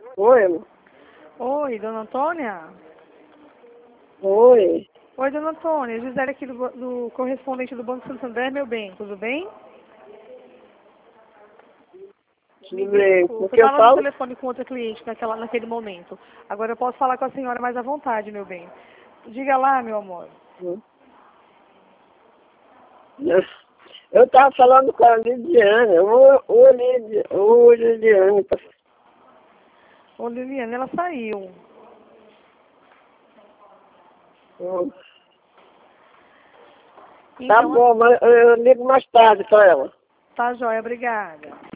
Oi, amor. Oi, dona Antônia? Oi. Oi, dona Antônia. Gisele aqui do correspondente do Banco Santander, meu bem. Tudo bem? Me Tudo bem. O desculpa, que eu eu estava no falo? telefone com outra cliente naquele momento. Agora eu posso falar com a senhora mais à vontade, meu bem. Diga lá, meu amor. Eu estava falando com a Lidiane. Ô, Lidiane. Ô, Liliane, ela saiu. Tá Então, bom, mas eu ligo mais tarde para ela. tá joia, obrigada.